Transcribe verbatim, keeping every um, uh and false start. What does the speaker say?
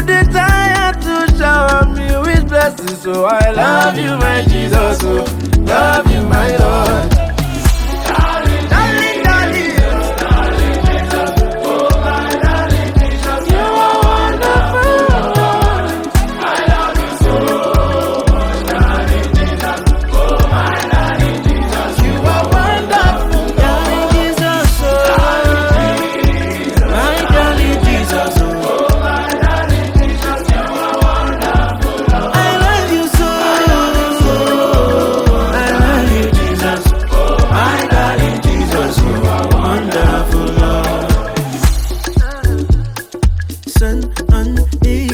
dey tired to shower me with blessings. So I love you, my Jesus. Oh, love you, my Lord. Darling, darling, darling. Oh, my darling Jesus, you are wonderful. I love you so much, darling Jesus. Oh, my darling Jesus, you are wonderful. Darling Jesus, oh, my darling Jesus, oh, my darling Jesus, you are wonderful. I love you so, I love you Jesus, oh, my darling Jesus, you are wonderful, Lord. Sun on me.